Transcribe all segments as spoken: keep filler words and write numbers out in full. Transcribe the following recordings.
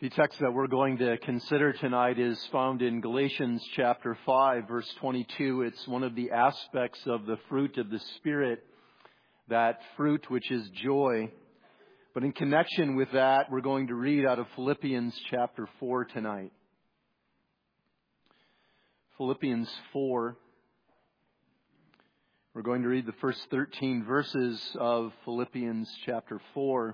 The text that we're going to consider tonight is found in Galatians chapter five, verse twenty-two. It's one of the aspects of the fruit of the Spirit, that fruit which is joy. But in connection with that, we're going to read out of Philippians chapter four tonight. Philippians four. We're going to read the first thirteen verses of Philippians chapter four.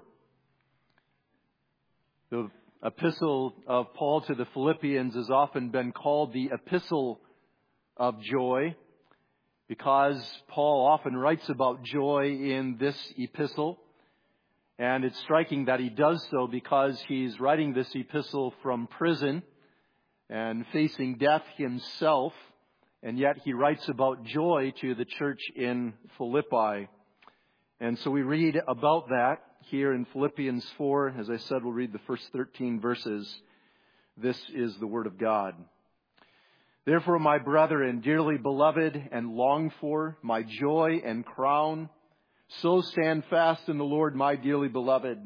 The epistle of Paul to the Philippians has often been called the epistle of joy, because Paul often writes about joy in this epistle. And it's striking that he does so because he's writing this epistle from prison and facing death himself. And yet he writes about joy to the church in Philippi. And so we read about that here in Philippians four. As I said, we'll read the first thirteen verses. This is the Word of God. Therefore, my brethren, dearly beloved and longed for, my joy and crown, so stand fast in the Lord, my dearly beloved.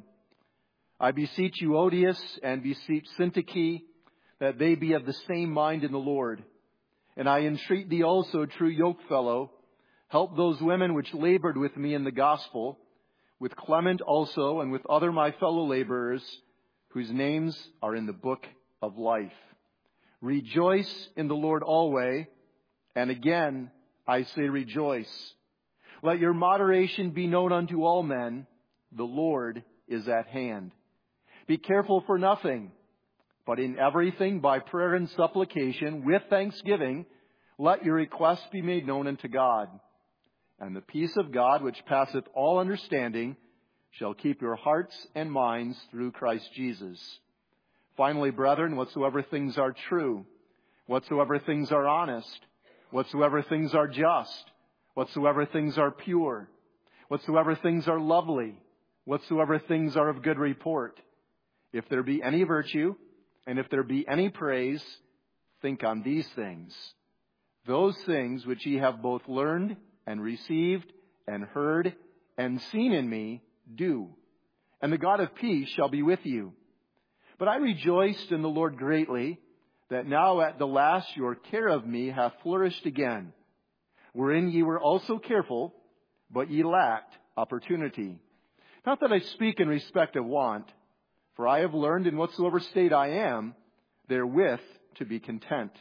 I beseech you, Odious, and beseech Syntyche, that they be of the same mind in the Lord. And I entreat thee also, true yokefellow, help those women which labored with me in the gospel, with Clement also, and with other my fellow laborers, whose names are in the book of life. Rejoice in the Lord always, and again I say rejoice. Let your moderation be known unto all men. The Lord is at hand. Be careful for nothing, but in everything by prayer and supplication, with thanksgiving, let your requests be made known unto God. And the peace of God, which passeth all understanding, shall keep your hearts and minds through Christ Jesus. Finally, brethren, whatsoever things are true, whatsoever things are honest, whatsoever things are just, whatsoever things are pure, whatsoever things are lovely, whatsoever things are of good report, if there be any virtue, and if there be any praise, think on these things. Those things which ye have both learned and received and heard and seen in me, do. And the God of peace shall be with you. But I rejoiced in the Lord greatly, that now at the last your care of me hath flourished again, wherein ye were also careful, but ye lacked opportunity. Not that I speak in respect of want, for I have learned in whatsoever state I am, therewith to be content.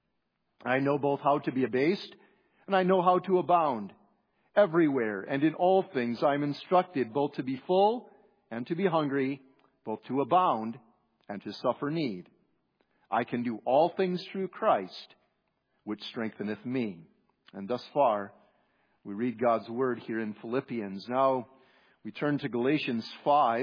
I know both how to be abased, and I know how to abound. Everywhere and in all things I am instructed both to be full and to be hungry, both to abound and to suffer need. I can do all things through Christ, which strengtheneth me. And thus far, we read God's word here in Philippians. Now, we turn to Galatians five.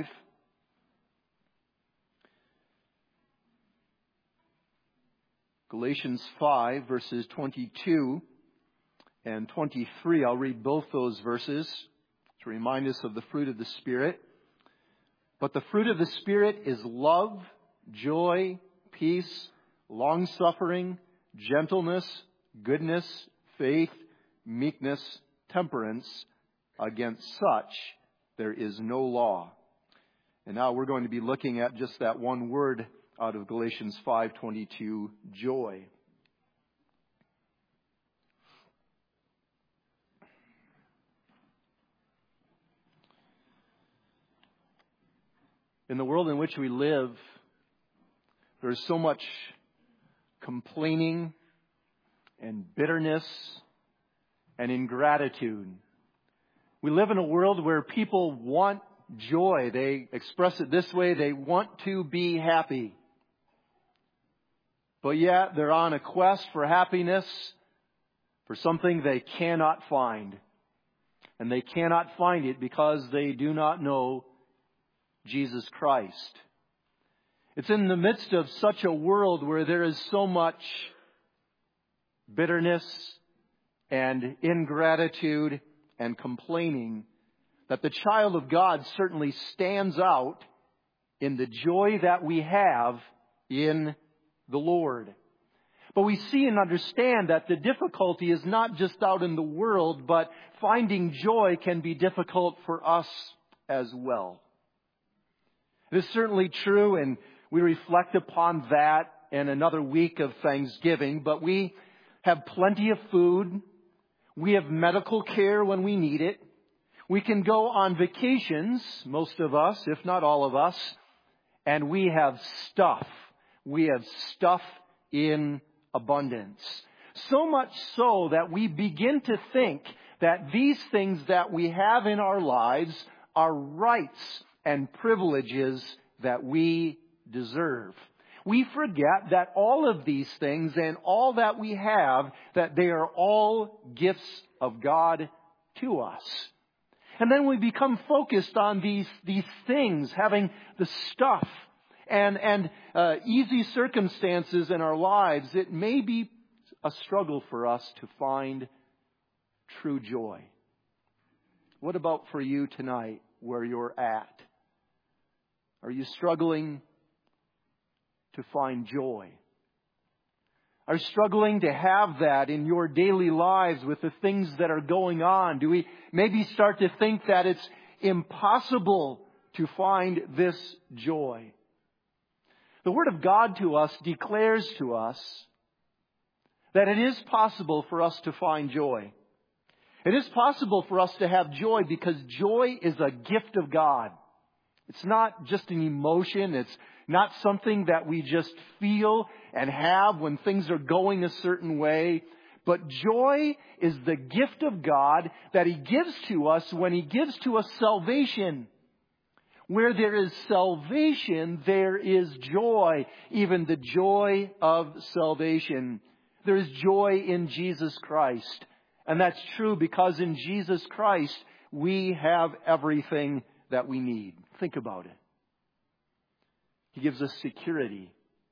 Galatians five, verses twenty-two and twenty-three. I'll read both those verses to remind us of the fruit of the Spirit. But the fruit of the Spirit is love, joy, peace, long-suffering, gentleness, goodness, faith, meekness, temperance. Against such there is no law. And now we're going to be looking at just that one word out of Galatians five twenty-two, joy. In the world in which we live, there's so much complaining and bitterness and ingratitude. We live in a world where people want joy. They express it this way: they want to be happy. But yet they're on a quest for happiness, for something they cannot find. And they cannot find it because they do not know Jesus Christ. It's in the midst of such a world where there is so much bitterness and ingratitude and complaining that the child of God certainly stands out in the joy that we have in the Lord. But we see and understand that the difficulty is not just out in the world, but finding joy can be difficult for us as well. It is certainly true in we reflect upon that in another week of Thanksgiving, but we have plenty of food. We have medical care when we need it. We can go on vacations, most of us, if not all of us, and we have stuff. We have stuff in abundance. So much so that we begin to think that these things that we have in our lives are rights and privileges that we deserve. We forget that all of these things and all that we have, that they are all gifts of God to us. And then we become focused on these, these things, having the stuff and, and uh, easy circumstances in our lives. It may be a struggle for us to find true joy. What about for you tonight, where you're at? Are you struggling to find joy? Are you struggling to have that in your daily lives with the things that are going on? Do we maybe start to think that it's impossible to find this joy? The Word of God to us declares to us that it is possible for us to find joy. It is possible for us to have joy because joy is a gift of God. It's not just an emotion. It's not something that we just feel and have when things are going a certain way. But joy is the gift of God that He gives to us when He gives to us salvation. Where there is salvation, there is joy, even the joy of salvation. There is joy in Jesus Christ. And that's true because in Jesus Christ, we have everything that we need. Think about it. He gives us security.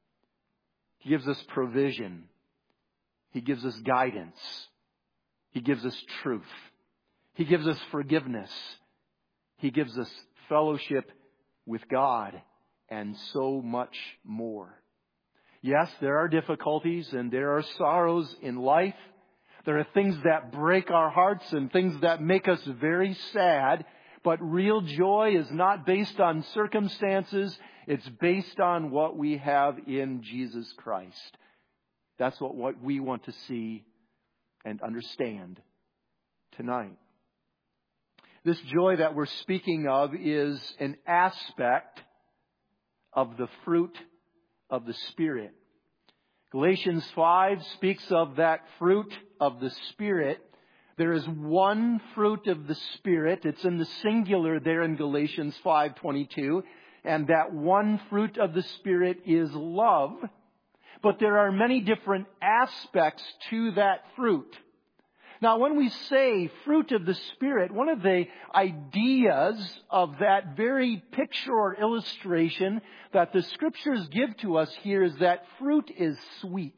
He gives us provision. He gives us guidance. He gives us truth. He gives us forgiveness. He gives us fellowship with God and so much more. Yes, there are difficulties and there are sorrows in life. There are things that break our hearts and things that make us very sad. But real joy is not based on circumstances. It's based on what we have in Jesus Christ. That's what, what we want to see and understand tonight. This joy that we're speaking of is an aspect of the fruit of the Spirit. Galatians five speaks of that fruit of the Spirit. There is one fruit of the Spirit. It's in the singular there in Galatians five twenty-two. And that one fruit of the Spirit is love. But there are many different aspects to that fruit. Now, when we say fruit of the Spirit, one of the ideas of that very picture or illustration that the Scriptures give to us here is that fruit is sweet.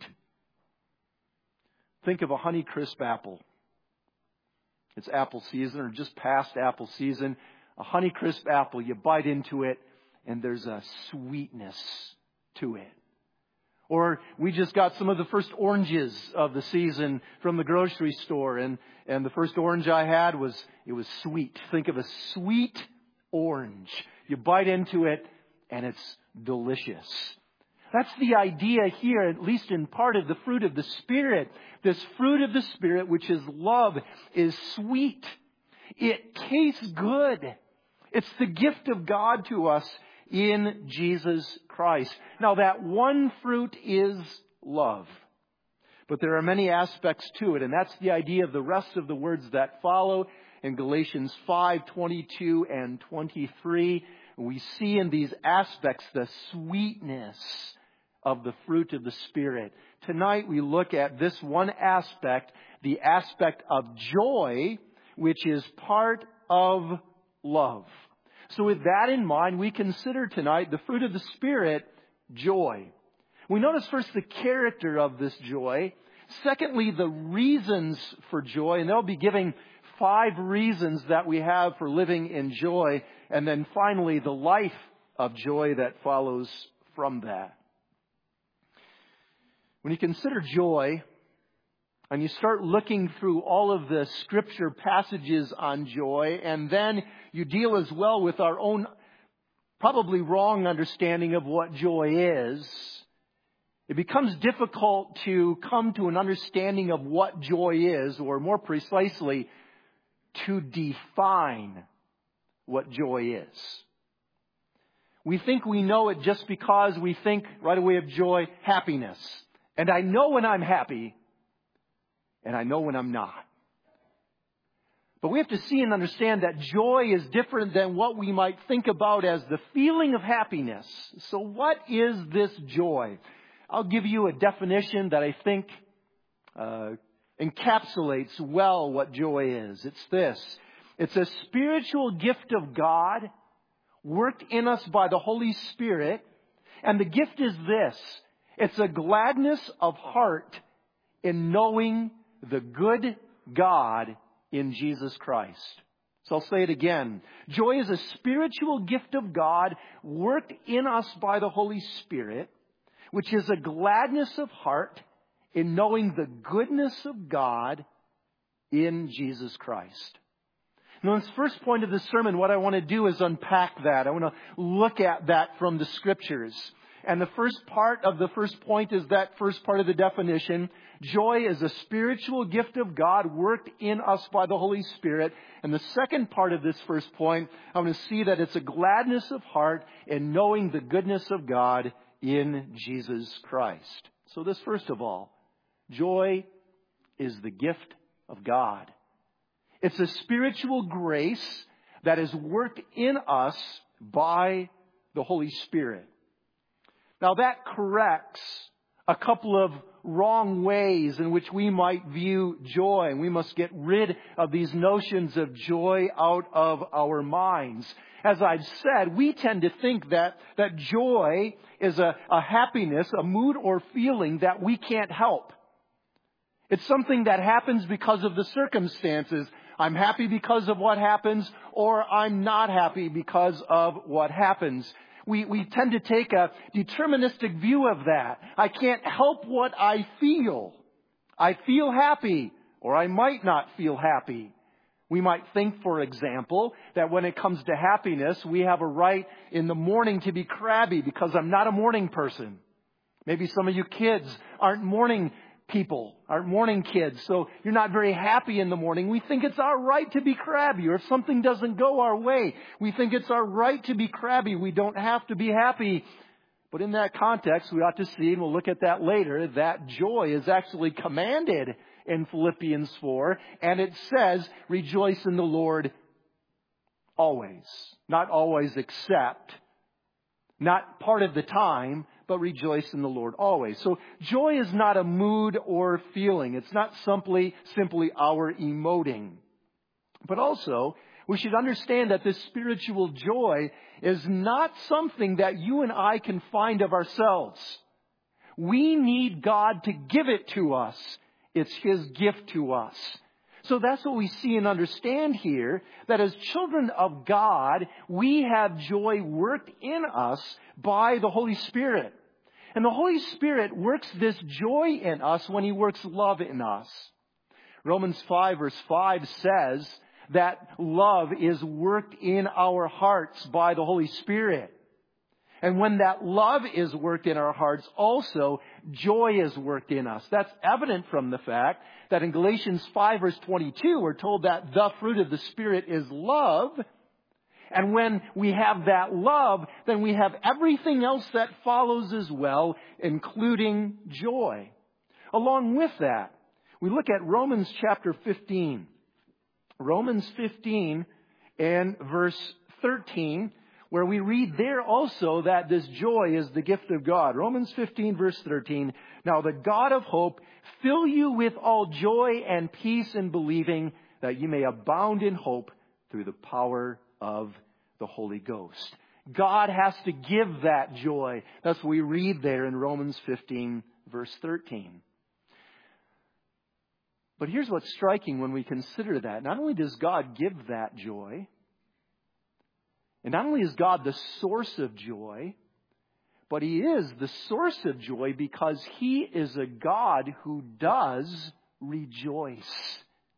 Think of a Honeycrisp apple. It's apple season or just past apple season. A Honeycrisp apple, you bite into it and there's a sweetness to it. Or we just got some of the first oranges of the season from the grocery store. And, and the first orange I had was, it was sweet. Think of a sweet orange. You bite into it and it's delicious. That's the idea here, at least in part of the fruit of the Spirit. This fruit of the Spirit, which is love, is sweet. It tastes good. It's the gift of God to us in Jesus Christ. Now, that one fruit is love. But there are many aspects to it, and that's the idea of the rest of the words that follow in Galatians five twenty-two and twenty-three. We see in these aspects the sweetness of the fruit of the Spirit. Tonight we look at this one aspect, the aspect of joy, which is part of love. So with that in mind, we consider tonight the fruit of the Spirit, joy. We notice first the character of this joy. Secondly, the reasons for joy. And they'll be giving five reasons that we have for living in joy. And then finally, the life of joy that follows from that. When you consider joy, and you start looking through all of the Scripture passages on joy, and then you deal as well with our own probably wrong understanding of what joy is, it becomes difficult to come to an understanding of what joy is, or more precisely, to define what joy is. We think we know it just because we think right away of joy, happiness. And I know when I'm happy, and I know when I'm not. But we have to see and understand that joy is different than what we might think about as the feeling of happiness. So what is this joy? I'll give you a definition that I think uh, encapsulates well what joy is. It's this. It's a spiritual gift of God worked in us by the Holy Spirit. And the gift is this. It's a gladness of heart in knowing the good God in Jesus Christ. So I'll say it again. Joy is a spiritual gift of God worked in us by the Holy Spirit, which is a gladness of heart in knowing the goodness of God in Jesus Christ. Now, in this first point of the sermon, what I want to do is unpack that. I want to look at that from the Scriptures. And the first part of the first point is that first part of the definition. Joy is a spiritual gift of God worked in us by the Holy Spirit. And the second part of this first point, I want to see that it's a gladness of heart in knowing the goodness of God in Jesus Christ. So this, first of all, joy is the gift of God. It's a spiritual grace that is worked in us by the Holy Spirit. Now that corrects a couple of wrong ways in which we might view joy. And we must get rid of these notions of joy out of our minds. As I've said, we tend to think that, that joy is a, a happiness, a mood or feeling that we can't help. It's something that happens because of the circumstances. I'm happy because of what happens, or I'm not happy because of what happens. We, we tend to take a deterministic view of that. I can't help what I feel. I feel happy, or I might not feel happy. We might think, for example, that when it comes to happiness, we have a right in the morning to be crabby because I'm not a morning person. Maybe some of you kids aren't morning people, aren't morning kids, so you're not very happy in the morning. We think it's our right to be crabby, or if something doesn't go our way, we think it's our right to be crabby. We don't have to be happy. But in that context, we ought to see, and we'll look at that later, that joy is actually commanded in Philippians four, and it says, rejoice in the Lord always. Not always except, not part of the time, but rejoice in the Lord always. So joy is not a mood or feeling. It's not simply, simply our emoting. But also, we should understand that this spiritual joy is not something that you and I can find of ourselves. We need God to give it to us. It's His gift to us. So that's what we see and understand here, that as children of God, we have joy worked in us by the Holy Spirit. And the Holy Spirit works this joy in us when He works love in us. Romans five verse five says that love is worked in our hearts by the Holy Spirit. And when that love is worked in our hearts, also joy is worked in us. That's evident from the fact that in Galatians five verse twenty-two, we're told that the fruit of the Spirit is love. And when we have that love, then we have everything else that follows as well, including joy. Along with that, we look at Romans chapter fifteen. Romans fifteen and verse thirteen. Where we read there also that this joy is the gift of God. Romans fifteen verse thirteen. Now the God of hope fill you with all joy and peace in believing, that you may abound in hope through the power of the Holy Ghost. God has to give that joy. That's what we read there in Romans fifteen verse thirteen. But here's what's striking when we consider that. Not only does God give that joy, and not only is God the source of joy, but He is the source of joy because He is a God who does rejoice.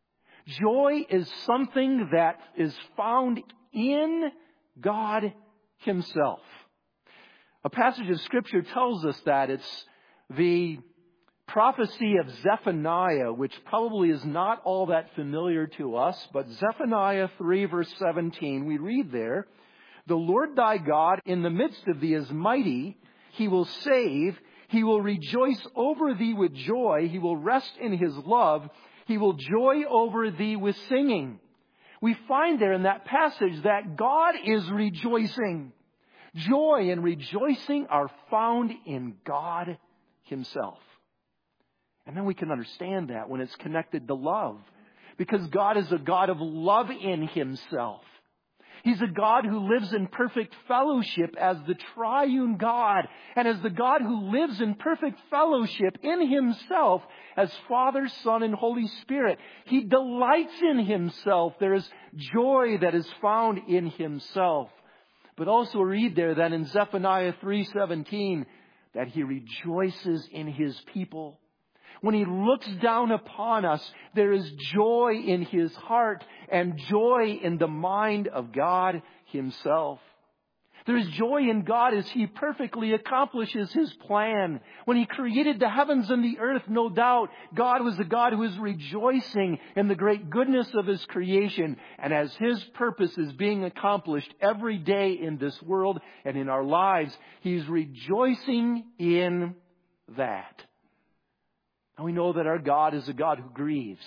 Joy is something that is found in God himself. A passage of Scripture tells us that. It's the prophecy of Zephaniah, which probably is not all that familiar to us, but Zephaniah three verse seventeen, we read there, "The Lord thy God in the midst of thee is mighty, he will save, he will rejoice over thee with joy, he will rest in his love, he will joy over thee with singing." We find there in that passage that God is rejoicing. Joy and rejoicing are found in God himself. And then we can understand that when it's connected to love. Because God is a God of love in himself. He's a God who lives in perfect fellowship as the triune God. And as the God who lives in perfect fellowship in himself as Father, Son, and Holy Spirit. He delights in himself. There is joy that is found in himself. But also read there that in Zephaniah three seventeen that he rejoices in his people. When he looks down upon us, there is joy in his heart and joy in the mind of God himself. There is joy in God as he perfectly accomplishes his plan. When he created the heavens and the earth, no doubt, God was a God who was rejoicing in the great goodness of his creation. And as his purpose is being accomplished every day in this world and in our lives, he's rejoicing in that. And we know that our God is a God who grieves.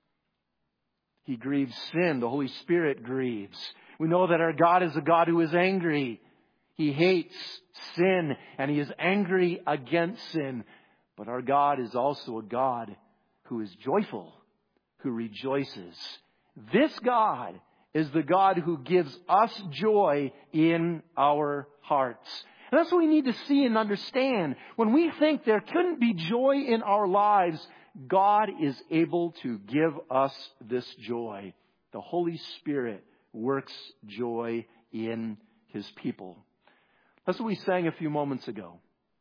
He grieves sin. The Holy Spirit grieves. We know that our God is a God who is angry. He hates sin and he is angry against sin. But our God is also a God who is joyful, who rejoices. This God is the God who gives us joy in our hearts. And that's what we need to see and understand. When we think there couldn't be joy in our lives, God is able to give us this joy. The Holy Spirit works joy in his people. That's what we sang a few moments ago.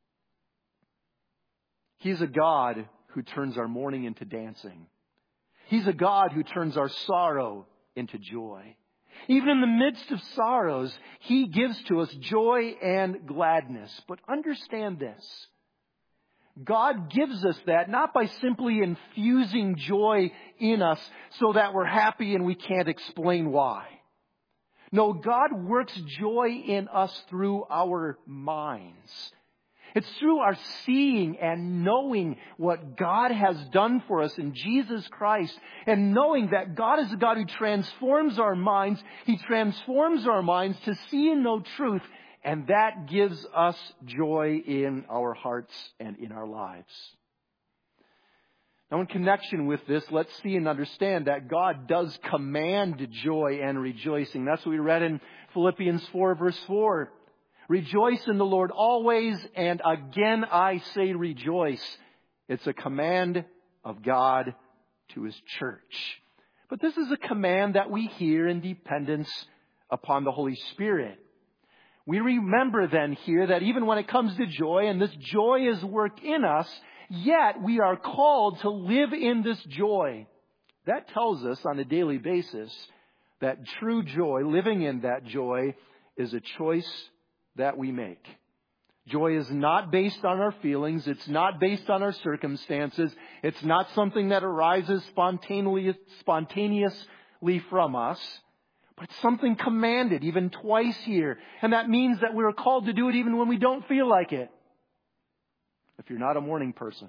He's a God who turns our mourning into dancing. He's a God who turns our sorrow into joy. Even in the midst of sorrows, he gives to us joy and gladness. But understand this. God gives us that not by simply infusing joy in us so that we're happy and we can't explain why. No, God works joy in us through our minds. It's through our seeing and knowing what God has done for us in Jesus Christ, and knowing that God is a God who transforms our minds. He transforms our minds to see and know truth, and that gives us joy in our hearts and in our lives. Now, in connection with this, let's see and understand that God does command joy and rejoicing. That's what we read in Philippians four, verse four. Rejoice in the Lord always, and again I say rejoice. It's a command of God to his church. But this is a command that we hear in dependence upon the Holy Spirit. We remember then here that even when it comes to joy, and this joy is worked in us, yet we are called to live in this joy. That tells us on a daily basis that true joy, living in that joy, is a choice that we make. Joy is not based on our feelings. It's not based on our circumstances. It's not something that arises spontaneously, spontaneously from us. But it's something commanded, even twice here. And that means that we're called to do it even when we don't feel like it. If you're not a morning person,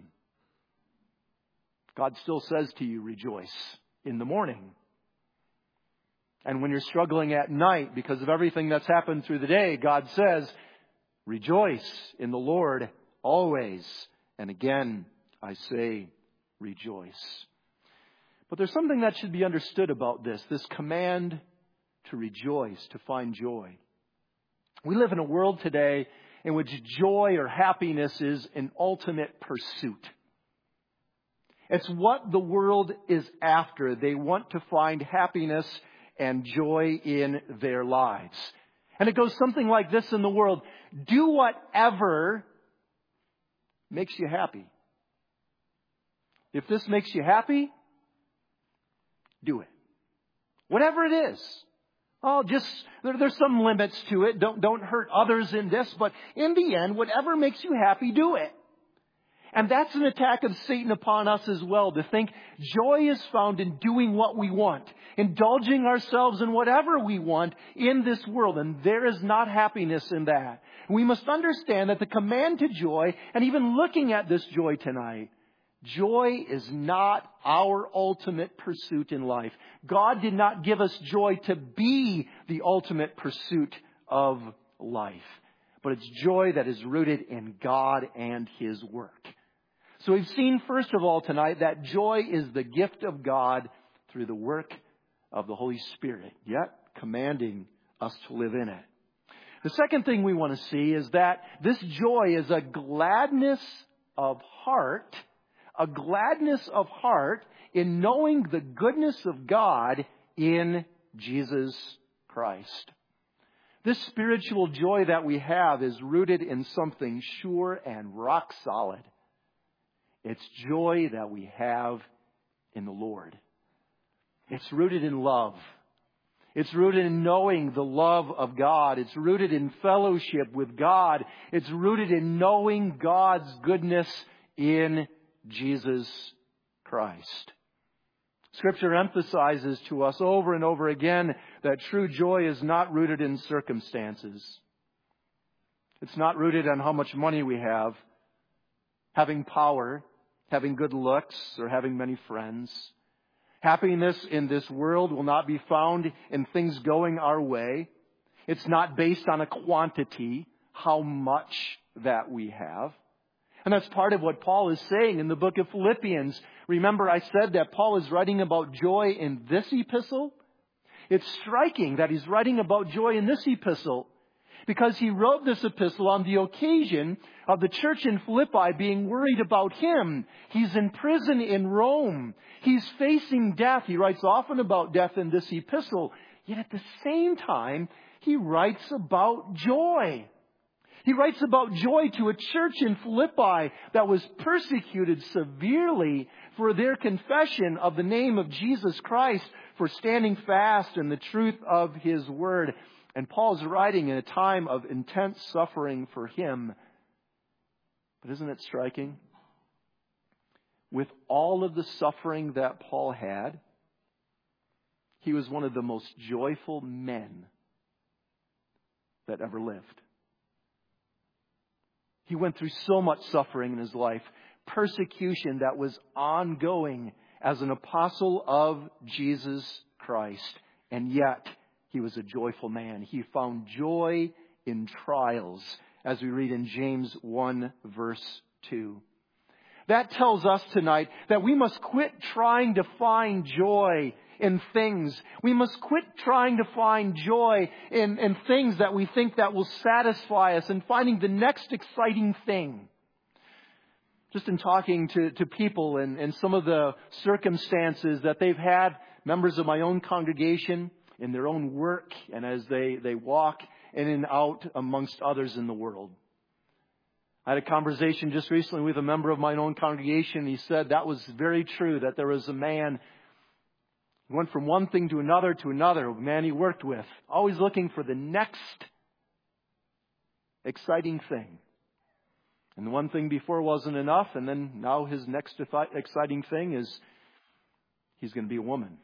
God still says to you, rejoice in the morning. And when you're struggling at night because of everything that's happened through the day, God says, rejoice in the Lord always. And again, I say, rejoice. But there's something that should be understood about this, this command to rejoice, to find joy. We live in a world today in which joy or happiness is an ultimate pursuit. It's what the world is after. They want to find happiness and joy in their lives. And it goes something like this in the world. Do whatever makes you happy. If this makes you happy, do it. Whatever it is. Oh, just, there, there's some limits to it. Don't, don't hurt others in this. But in the end, whatever makes you happy, do it. And that's an attack of Satan upon us as well, to think joy is found in doing what we want, indulging ourselves in whatever we want in this world. And there is not happiness in that. We must understand that the command to joy, and even looking at this joy tonight, joy is not our ultimate pursuit in life. God did not give us joy to be the ultimate pursuit of life. But it's joy that is rooted in God and His work. So we've seen, first of all, tonight that joy is the gift of God through the work of the Holy Spirit, yet commanding us to live in it. The second thing we want to see is that this joy is a gladness of heart, a gladness of heart in knowing the goodness of God in Jesus Christ. This spiritual joy that we have is rooted in something sure and rock solid. It's joy that we have in the Lord. It's rooted in love. It's rooted in knowing the love of God. It's rooted in fellowship with God. It's rooted in knowing God's goodness in Jesus Christ. Scripture emphasizes to us over and over again that true joy is not rooted in circumstances. It's not rooted on how much money we have, having power, having good looks, or having many friends. Happiness in this world will not be found in things going our way. It's not based on a quantity, how much that we have. And that's part of what Paul is saying in the book of Philippians. Remember, I said that Paul is writing about joy in this epistle? It's striking that he's writing about joy in this epistle, because he wrote this epistle on the occasion of the church in Philippi being worried about him. He's in prison in Rome. He's facing death. He writes often about death in this epistle. Yet at the same time, he writes about joy. He writes about joy to a church in Philippi that was persecuted severely for their confession of the name of Jesus Christ, for standing fast in the truth of His Word. And Paul's writing in a time of intense suffering for him. But isn't it striking? With all of the suffering that Paul had, he was one of the most joyful men that ever lived. He went through so much suffering in his life, persecution that was ongoing as an apostle of Jesus Christ. And yet, he was a joyful man. He found joy in trials, as we read in James one, verse two. That tells us tonight that we must quit trying to find joy in things. We must quit trying to find joy in, in things that we think that will satisfy us, and finding the next exciting thing. Just in talking to, to people and, and some of the circumstances that they've had, members of my own congregation, in their own work, and as they, they walk in and out amongst others in the world. I had a conversation just recently with a member of my own congregation. He said that was very true, that there was a man who went from one thing to another to another, a man he worked with, always looking for the next exciting thing. And the one thing before wasn't enough, and then now his next exciting thing is he's going to be a woman.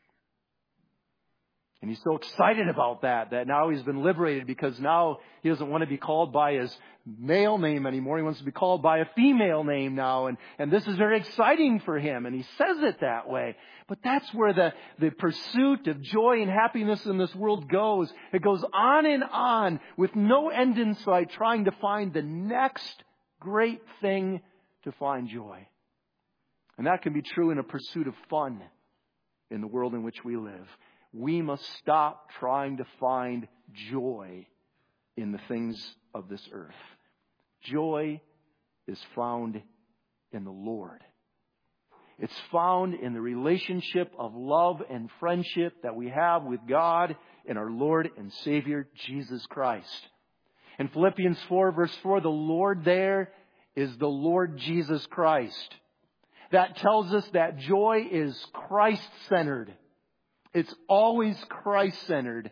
And he's so excited about that, that now he's been liberated, because now he doesn't want to be called by his male name anymore. He wants to be called by a female name now. And, and this is very exciting for him. And he says it that way. But that's where the, the pursuit of joy and happiness in this world goes. It goes on and on with no end in sight, trying to find the next great thing to find joy. And that can be true in a pursuit of fun in the world in which we live. We must stop trying to find joy in the things of this earth. Joy is found in the Lord. It's found in the relationship of love and friendship that we have with God and our Lord and Savior, Jesus Christ. In Philippians four, verse four, the Lord there is the Lord Jesus Christ. That tells us that joy is Christ-centered. It's always Christ-centered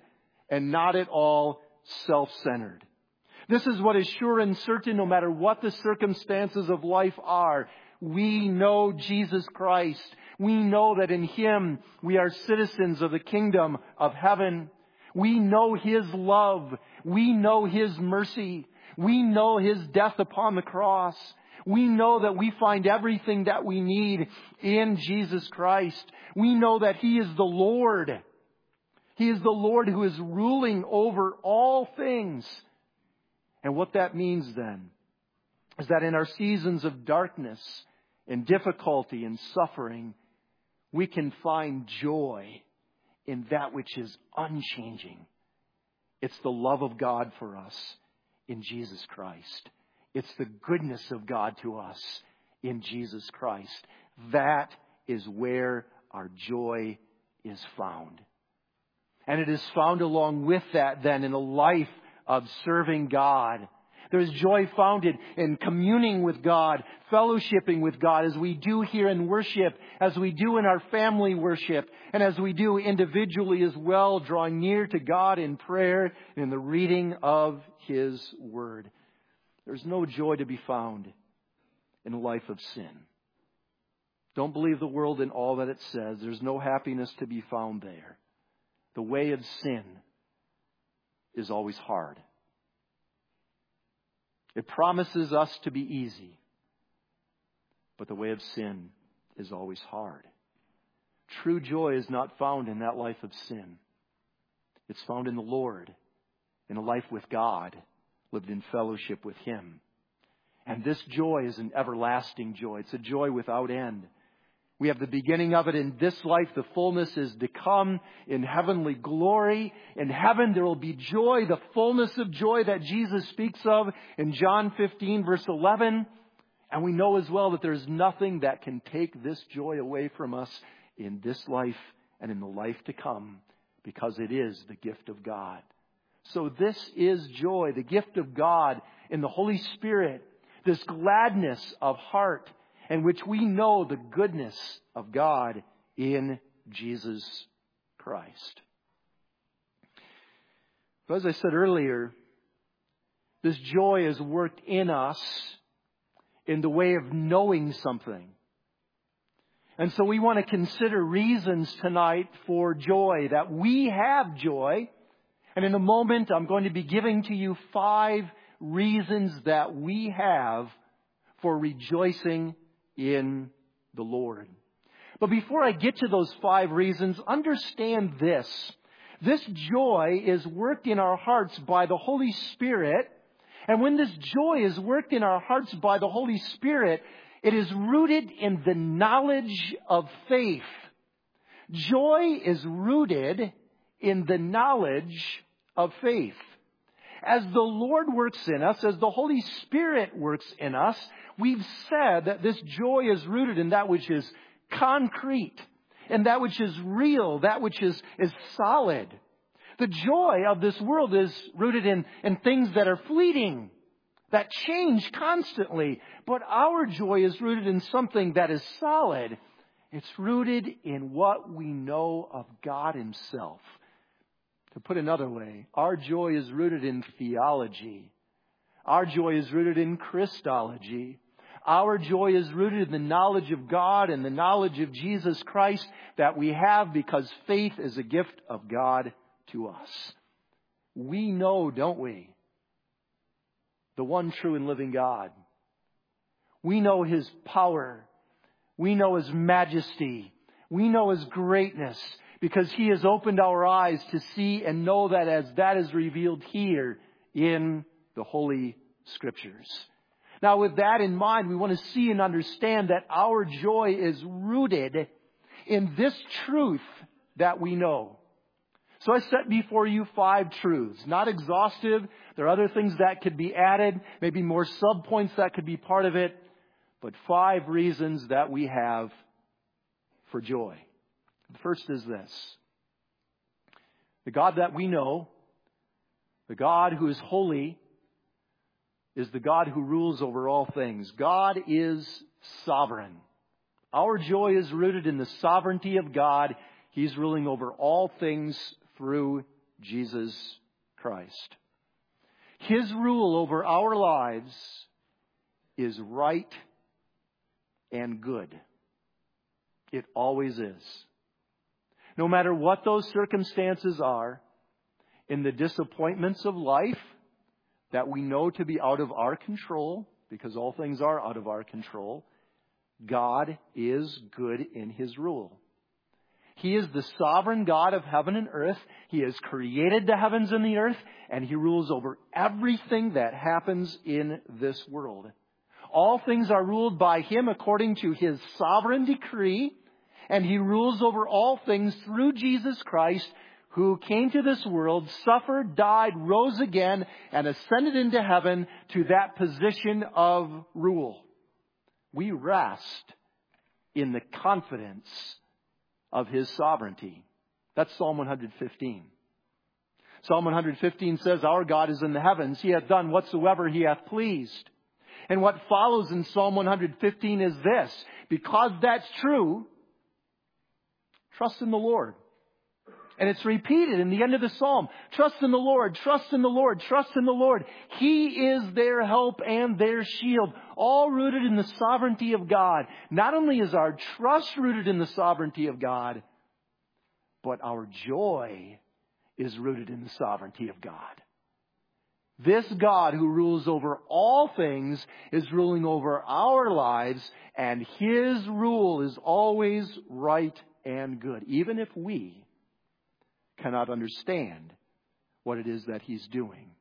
and not at all self-centered. This is what is sure and certain no matter what the circumstances of life are. We know Jesus Christ. We know that in Him we are citizens of the kingdom of heaven. We know His love. We know His mercy. We know His death upon the cross. We know that we find everything that we need in Jesus Christ. We know that He is the Lord. He is the Lord who is ruling over all things. And what that means then is that in our seasons of darkness and difficulty and suffering, we can find joy in that which is unchanging. It's the love of God for us in Jesus Christ. It's the goodness of God to us in Jesus Christ. That is where our joy is found. And it is found along with that then in a life of serving God. There is joy founded in communing with God, fellowshipping with God as we do here in worship, as we do in our family worship, and as we do individually as well, drawing near to God in prayer and in the reading of His Word. There's no joy to be found in a life of sin. Don't believe the world in all that it says. There's no happiness to be found there. The way of sin is always hard. It promises us to be easy, but the way of sin is always hard. True joy is not found in that life of sin. It's found in the Lord, in a life with God, lived in fellowship with Him. And this joy is an everlasting joy. It's a joy without end. We have the beginning of it in this life. The fullness is to come in heavenly glory. In heaven there will be joy, the fullness of joy that Jesus speaks of in John fifteen verse eleven. And we know as well that there's nothing that can take this joy away from us in this life and in the life to come, because it is the gift of God. So this is joy, the gift of God in the Holy Spirit, this gladness of heart, in which we know the goodness of God in Jesus Christ. But as I said earlier, this joy is worked in us in the way of knowing something. And so we want to consider reasons tonight for joy, that we have joy. And in a moment, I'm going to be giving to you five reasons that we have for rejoicing in the Lord. But before I get to those five reasons, understand this. This joy is worked in our hearts by the Holy Spirit. And when this joy is worked in our hearts by the Holy Spirit, it is rooted in the knowledge of faith. Joy is rooted in the knowledge of faith. As the Lord works in us, as the Holy Spirit works in us, we've said that this joy is rooted in that which is concrete, in that which is real, that which is, is solid. The joy of this world is rooted in, in things that are fleeting, that change constantly. But our joy is rooted in something that is solid. It's rooted in what we know of God Himself. To put another way, our joy is rooted in theology. Our joy is rooted in Christology. Our joy is rooted in the knowledge of God and the knowledge of Jesus Christ that we have because faith is a gift of God to us. We know, don't we, the one true and living God. We know His power. We know His majesty. We know His greatness, because He has opened our eyes to see and know that as that is revealed here in the Holy Scriptures. Now, with that in mind, we want to see and understand that our joy is rooted in this truth that we know. So I set before you five truths. Not exhaustive. There are other things that could be added, maybe more subpoints that could be part of it, but five reasons that we have for joy. The first is this. The God that we know, the God who is holy, is the God who rules over all things. God is sovereign. Our joy is rooted in the sovereignty of God. He's ruling over all things through Jesus Christ. His rule over our lives is right and good. It always is. No matter what those circumstances are, in the disappointments of life that we know to be out of our control, because all things are out of our control, God is good in His rule. He is the sovereign God of heaven and earth. He has created the heavens and the earth, and He rules over everything that happens in this world. All things are ruled by Him according to His sovereign decree, and He rules over all things through Jesus Christ, who came to this world, suffered, died, rose again, and ascended into heaven to that position of rule. We rest in the confidence of His sovereignty. That's Psalm one fifteen. Psalm one fifteen says, "Our God is in the heavens. He hath done whatsoever He hath pleased." And what follows in Psalm one fifteen is this: because that's true, trust in the Lord. And it's repeated in the end of the psalm. Trust in the Lord, trust in the Lord, trust in the Lord. He is their help and their shield, all rooted in the sovereignty of God. Not only is our trust rooted in the sovereignty of God, but our joy is rooted in the sovereignty of God. This God who rules over all things is ruling over our lives, and His rule is always right and good, even if we cannot understand what it is that He's doing.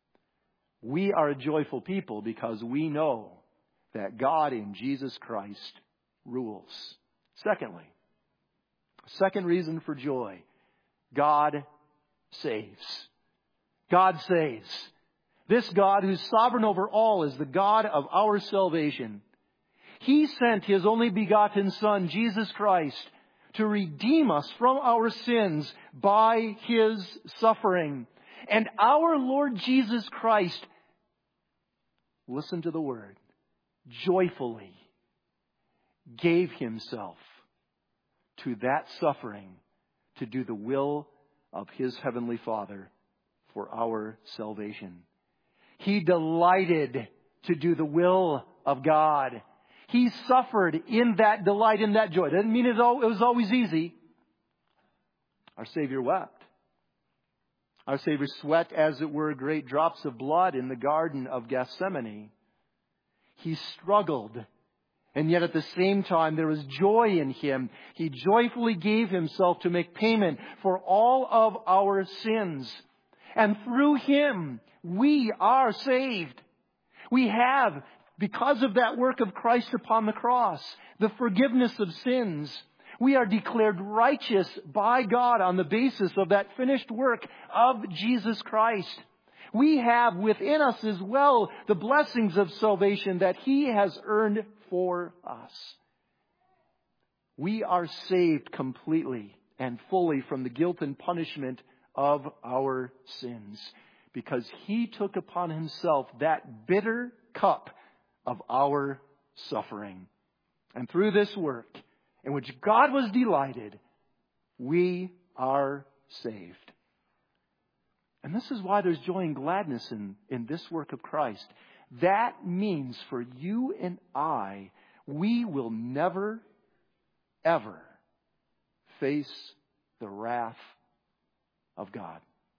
We are a joyful people because we know that God in Jesus Christ rules. Secondly, second reason for joy, God saves. God saves. This God who's sovereign over all is the God of our salvation. He sent His only begotten Son, Jesus Christ, to redeem us from our sins by His suffering. And our Lord Jesus Christ, listen to the word, joyfully gave Himself to that suffering to do the will of His Heavenly Father for our salvation. He delighted to do the will of God. He suffered in that delight, in that joy. Doesn't mean it was always easy. Our Savior wept. Our Savior sweat, as it were, great drops of blood in the Garden of Gethsemane. He struggled. And yet at the same time, there was joy in Him. He joyfully gave Himself to make payment for all of our sins. And through Him, we are saved. We have, because of that work of Christ upon the cross, the forgiveness of sins. We are declared righteous by God on the basis of that finished work of Jesus Christ. We have within us as well the blessings of salvation that He has earned for us. We are saved completely and fully from the guilt and punishment of our sins, because He took upon Himself that bitter cup of our suffering. And through this work, in which God was delighted, we are saved. And this is why there's joy and gladness in, in this work of Christ. That means for you and I, we will never, ever face the wrath of God.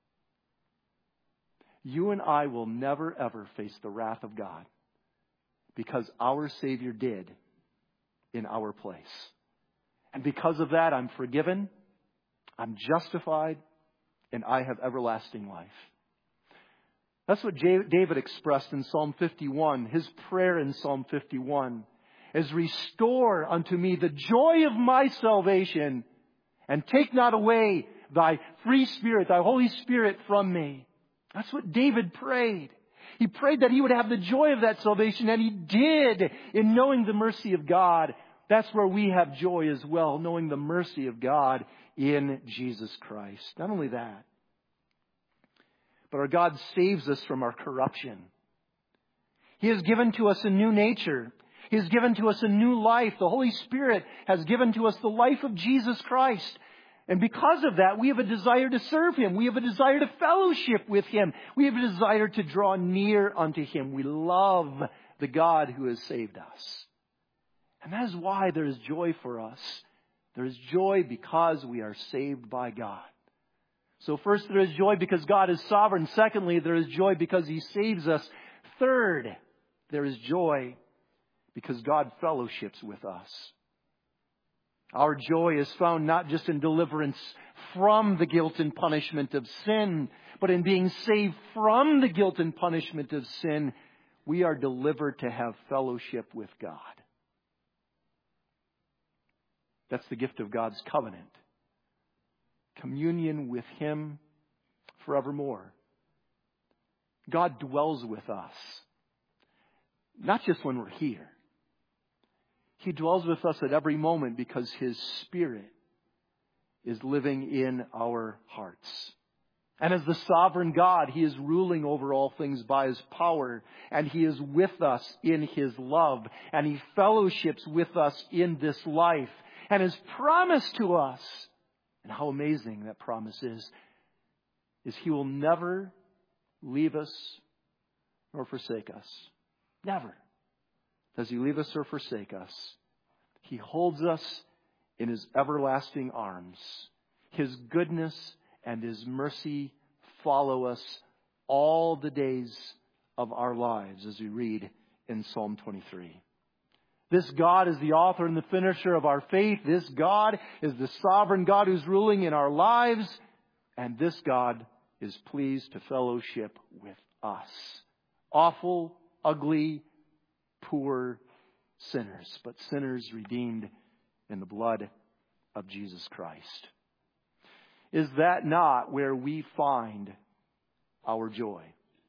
You and I will never, ever face the wrath of God, because our Savior did in our place. And because of that, I'm forgiven, I'm justified, and I have everlasting life. That's what David expressed in Psalm fifty-one. His prayer in Psalm fifty-one is, "Restore unto me the joy of my salvation, and take not away Thy free Spirit, Thy Holy Spirit from me." That's what David prayed. He prayed that he would have the joy of that salvation, and he did in knowing the mercy of God. That's where we have joy as well, knowing the mercy of God in Jesus Christ. Not only that, but our God saves us from our corruption. He has given to us a new nature. He has given to us a new life. The Holy Spirit has given to us the life of Jesus Christ. And because of that, we have a desire to serve Him. We have a desire to fellowship with Him. We have a desire to draw near unto Him. We love the God who has saved us. And that is why there is joy for us. There is joy because we are saved by God. So first, there is joy because God is sovereign. Secondly, there is joy because He saves us. Third, there is joy because God fellowships with us. Our joy is found not just in deliverance from the guilt and punishment of sin, but in being saved from the guilt and punishment of sin. We are delivered to have fellowship with God. That's the gift of God's covenant. Communion with Him forevermore. God dwells with us. Not just when we're here. He dwells with us at every moment because His Spirit is living in our hearts. And as the sovereign God, He is ruling over all things by His power. And He is with us in His love. And He fellowships with us in this life. And His promise to us, and how amazing that promise is, is He will never leave us nor forsake us. Never does He leave us or forsake us. He holds us in His everlasting arms. His goodness and His mercy follow us all the days of our lives, as we read in Psalm twenty-three. This God is the author and the finisher of our faith. This God is the sovereign God who's ruling in our lives. And this God is pleased to fellowship with us. Awful, ugly, poor sinners, but sinners redeemed in the blood of Jesus Christ. Is that not where we find our joy?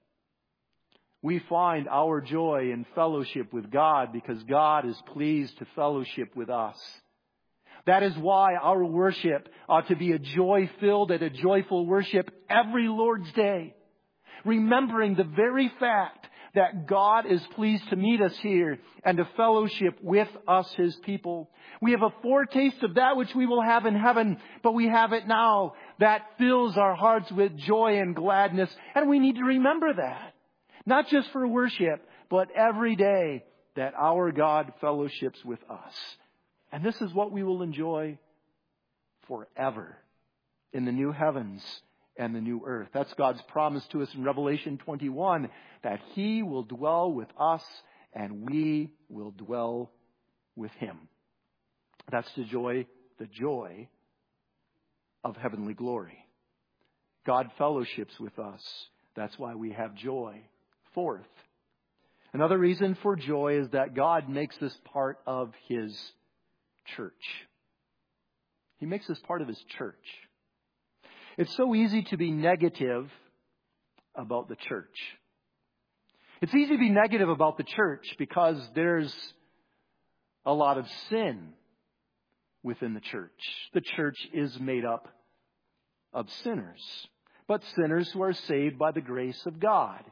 We find our joy in fellowship with God because God is pleased to fellowship with us. That is why our worship ought to be a joy-filled and a joyful worship every Lord's Day. Remembering the very fact that God is pleased to meet us here and to fellowship with us, His people. We have a foretaste of that which we will have in heaven, but we have it now. That fills our hearts with joy and gladness, and we need to remember that. Not just for worship, but every day that our God fellowships with us. And this is what we will enjoy forever in the new heavens and the new earth. That's God's promise to us in Revelation twenty-one, that He will dwell with us and we will dwell with Him. That's the joy, the joy of heavenly glory. God fellowships with us. That's why we have joy. Fourth, another reason for joy is that God makes us part of His church. He makes us part of His church. It's so easy to be negative about the church. It's easy to be negative about the church because there's a lot of sin within the church. The church is made up of sinners, but sinners who are saved by the grace of God.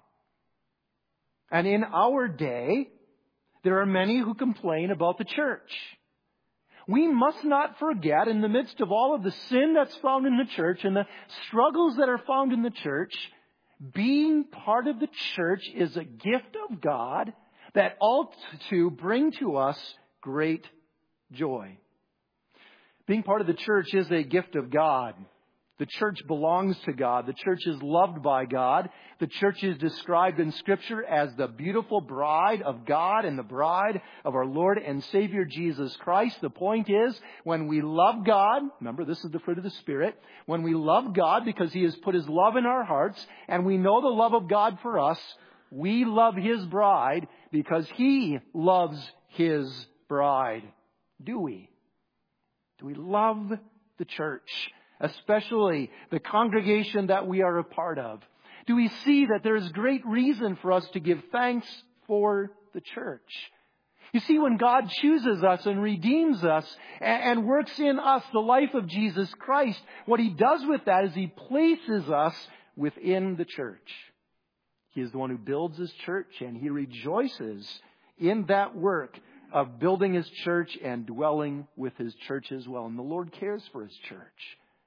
And in our day, there are many who complain about the church. We must not forget, in the midst of all of the sin that's found in the church and the struggles that are found in the church, being part of the church is a gift of God that ought to bring to us great joy. Being part of the church is a gift of God. The church belongs to God. The church is loved by God. The church is described in Scripture as the beautiful bride of God and the bride of our Lord and Savior Jesus Christ. The point is, when we love God, remember this is the fruit of the Spirit, when we love God because He has put His love in our hearts and we know the love of God for us, we love His bride because He loves His bride. Do we? Do we love the church? Especially the congregation that we are a part of? Do we see that there is great reason for us to give thanks for the church? You see, when God chooses us and redeems us and works in us the life of Jesus Christ, what He does with that is He places us within the church. He is the one who builds His church, and He rejoices in that work of building His church and dwelling with His church as well. And the Lord cares for His church.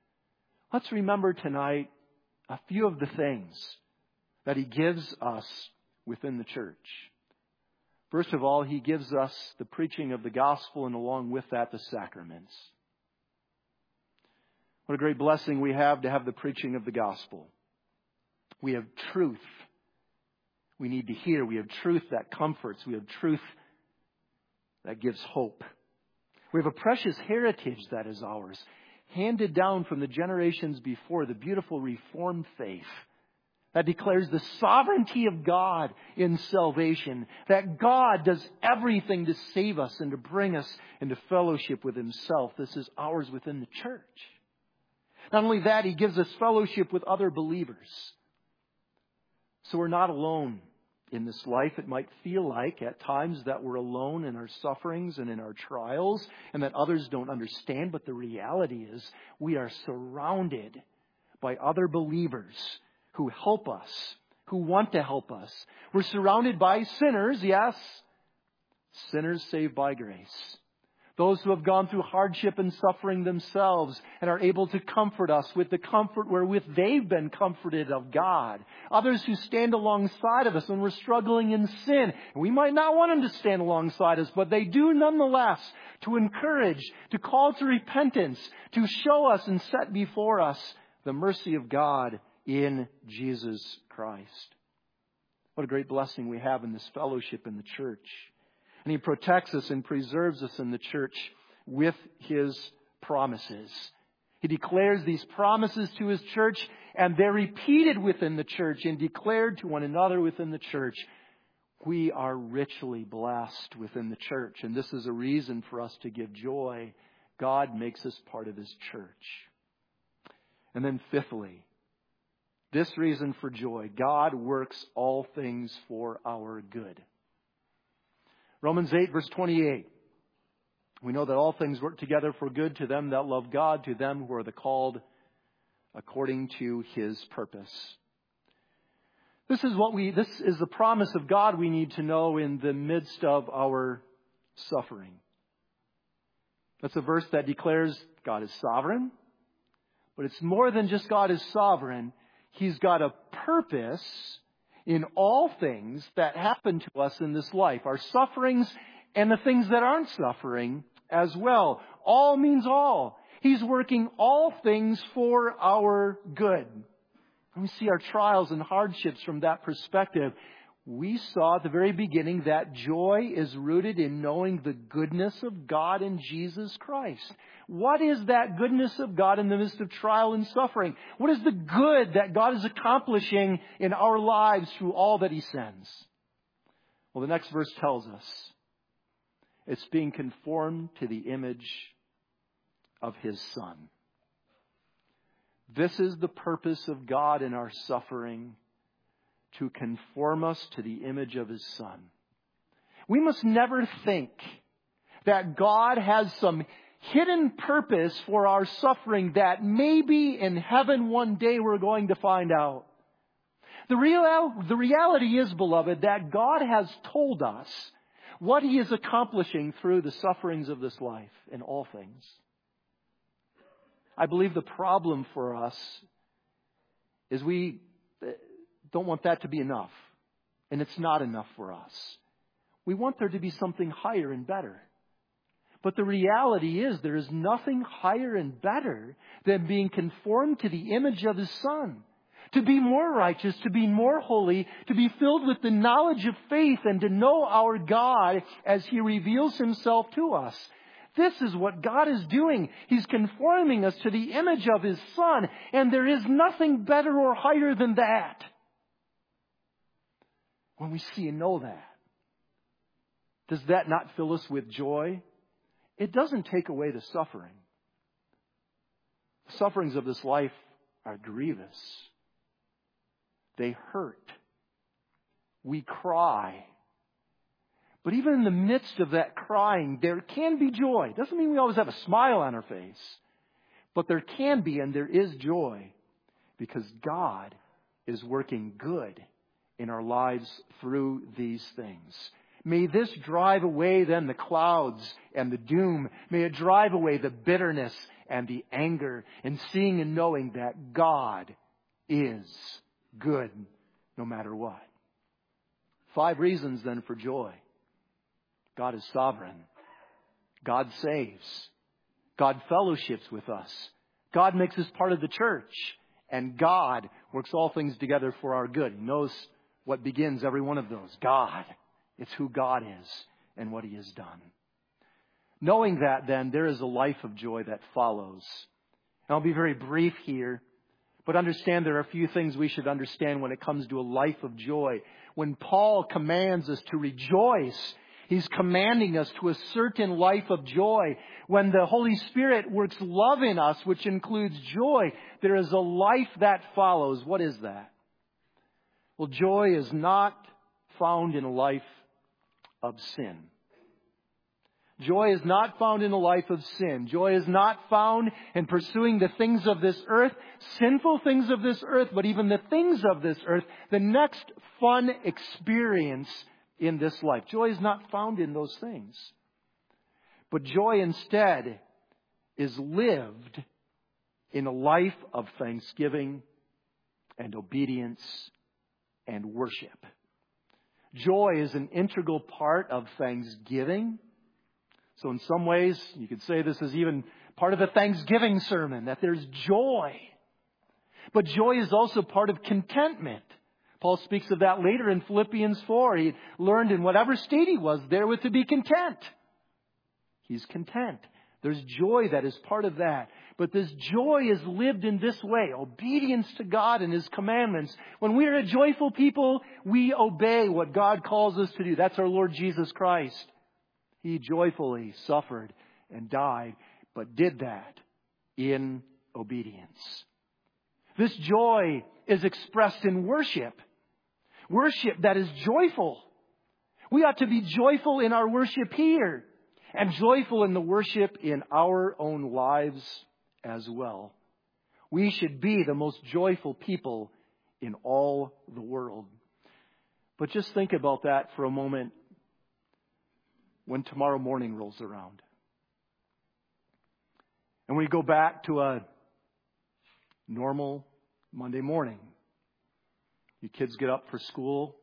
let's remember tonight a few of the things that He gives us within the church. First of all, He gives us the preaching of the gospel, and along with that, the sacraments. What a great blessing we have to have the preaching of the gospel. We have truth we need to hear. We have truth that comforts. We have truth that gives hope. We have a precious heritage that is ours, handed down from the generations before, the beautiful Reformed faith that declares the sovereignty of God in salvation, that God does everything to save us and to bring us into fellowship with Himself. This is ours within the church. Not only that, He gives us fellowship with other believers. So we're not alone in this life. It might feel like at times that we're alone in our sufferings and in our trials and that others don't understand. But the reality is we are surrounded by other believers who help us, who want to help us. We're surrounded by sinners, yes. Sinners saved by grace. Those who have gone through hardship and suffering themselves and are able to comfort us with the comfort wherewith they've been comforted of God. Others who stand alongside of us when we're struggling in sin. We might not want them to stand alongside us, but they do nonetheless, to encourage, to call to repentance, to show us and set before us the mercy of God in Jesus Christ. What a great blessing we have in this fellowship in the church. And He protects us and preserves us in the church with His promises. He declares these promises to His church, and they're repeated within the church and declared to one another within the church. We are richly blessed within the church, and this is a reason for us to give joy. God makes us part of His church. And then fifthly, this reason for joy: God works all things for our good. Romans eight, verse twenty-eight. We know that all things work together for good to them that love God, to them who are the called according to His purpose. This is what we, this is the promise of God we need to know in the midst of our suffering. That's a verse that declares God is sovereign. But it's more than just God is sovereign. He's got a purpose in all things that happen to us in this life. Our sufferings and the things that aren't suffering as well. All means all. He's working all things for our good. When we see our trials and hardships from that perspective, we saw at the very beginning that joy is rooted in knowing the goodness of God in Jesus Christ. What is that goodness of God in the midst of trial and suffering? What is the good that God is accomplishing in our lives through all that He sends? Well, the next verse tells us it's being conformed to the image of His Son. This is the purpose of God in our suffering, to conform us to the image of His Son. We must never think that God has some hidden purpose for our suffering that maybe in heaven one day we're going to find out. The real, the reality is, beloved, that God has told us what He is accomplishing through the sufferings of this life in all things. I believe the problem for us is we don't want that to be enough. And it's not enough for us. We want there to be something higher and better. But the reality is there is nothing higher and better than being conformed to the image of His Son. To be more righteous, to be more holy, to be filled with the knowledge of faith and to know our God as He reveals Himself to us. This is what God is doing. He's conforming us to the image of His Son. And there is nothing better or higher than that. When we see and know that, does that not fill us with joy? It doesn't take away the suffering. The sufferings of this life are grievous. They hurt. We cry. But even in the midst of that crying, there can be joy. Doesn't mean we always have a smile on our face. But there can be, and there is joy, because God is working good in our lives through these things. May this drive away then the clouds and the doom. May it drive away the bitterness and the anger, and seeing and knowing that God is good no matter what. Five reasons then for joy. God is sovereign. God saves. God fellowships with us. God makes us part of the church. And God works all things together for our good. He knows what begins every one of those. God. It's who God is and what He has done. Knowing that, then, there is a life of joy that follows. And I'll be very brief here, but understand there are a few things we should understand when it comes to a life of joy. When Paul commands us to rejoice, he's commanding us to a certain life of joy. When the Holy Spirit works love in us, which includes joy, there is a life that follows. What is that? Well, joy is not found in a life of sin. Joy is not found in a life of sin. Joy is not found in pursuing the things of this earth, sinful things of this earth, but even the things of this earth, the next fun experience in this life. Joy is not found in those things. But joy instead is lived in a life of thanksgiving and obedience and worship. Joy is an integral part of thanksgiving. So in some ways, you could say this is even part of a Thanksgiving sermon, that there's joy. But joy is also part of contentment. Paul speaks of that later in Philippians four. He learned in whatever state he was therewith to be content. He's content. There's joy that is part of that. But this joy is lived in this way. Obedience to God and His commandments. When we are a joyful people, we obey what God calls us to do. That's our Lord Jesus Christ. He joyfully suffered and died, but did that in obedience. This joy is expressed in worship. Worship that is joyful. We ought to be joyful in our worship here, and joyful in the worship in our own lives as well. We should be the most joyful people in all the world. But just think about that for a moment when tomorrow morning rolls around. And we go back to a normal Monday morning. You kids get up for school.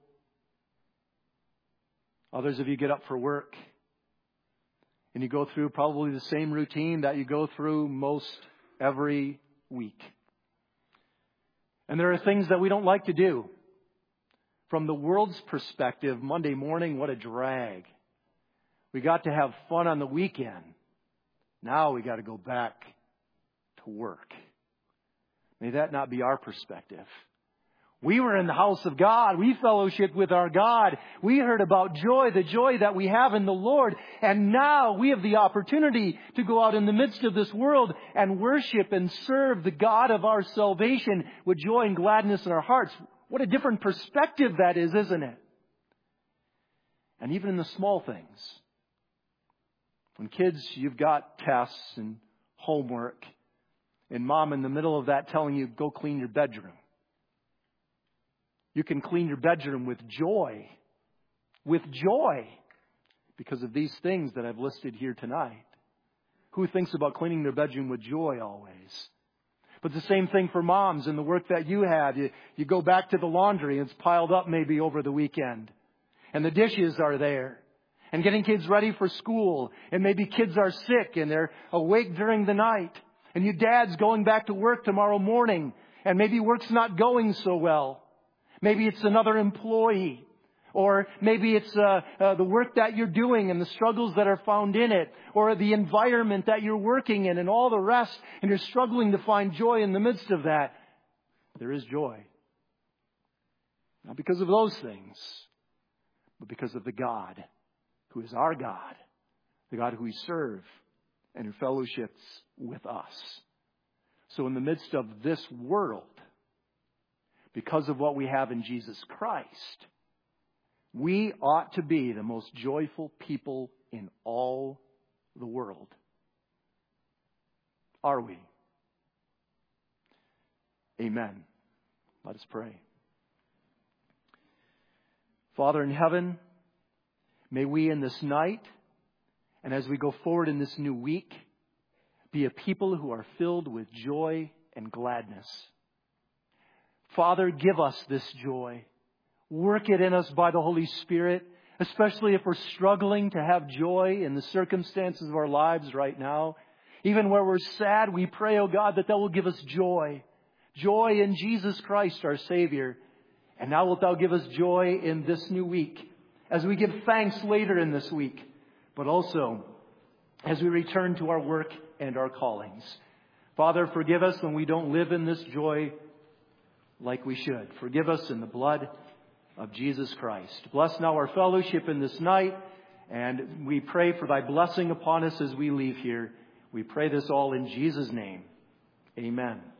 Others of you get up for work. And you go through probably the same routine that you go through most every week. And there are things that we don't like to do. From the world's perspective, Monday morning, what a drag. We got to have fun on the weekend. Now we got to go back to work. May that not be our perspective. We were in the house of God. We fellowshiped with our God. We heard about joy, the joy that we have in the Lord. And now we have the opportunity to go out in the midst of this world and worship and serve the God of our salvation with joy and gladness in our hearts. What a different perspective that is, isn't it? And even in the small things. When kids, you've got tests and homework, and mom in the middle of that telling you, go clean your bedroom. You can clean your bedroom with joy. With joy. Because of these things that I've listed here tonight. Who thinks about cleaning their bedroom with joy always? But the same thing for moms in the work that you have. You, you go back to the laundry and it's piled up maybe over the weekend. And the dishes are there. And getting kids ready for school. And maybe kids are sick and they're awake during the night. And your dad's going back to work tomorrow morning. And maybe work's not going so well. Maybe it's another employee. Or maybe it's uh, uh, the work that you're doing and the struggles that are found in it. Or the environment that you're working in and all the rest. And you're struggling to find joy in the midst of that. There is joy. Not because of those things. But because of the God who is our God. The God who we serve and who fellowships with us. So in the midst of this world, because of what we have in Jesus Christ, we ought to be the most joyful people in all the world. Are we? Amen. Let us pray. Father in heaven, May we in this night, and as we go forward in this new week, be a people who are filled with joy and gladness. Father, give us this joy. Work it in us by the Holy Spirit, especially if we're struggling to have joy in the circumstances of our lives right now. Even where we're sad, we pray, oh God, that Thou will give us joy. Joy in Jesus Christ, our Savior. And now wilt Thou give us joy in this new week, as we give thanks later in this week, but also as we return to our work and our callings. Father, forgive us when we don't live in this joy like we should. Forgive us in the blood of Jesus Christ. Bless now our fellowship in this night, and we pray for Thy blessing upon us as we leave here. We pray this all in Jesus' name. Amen.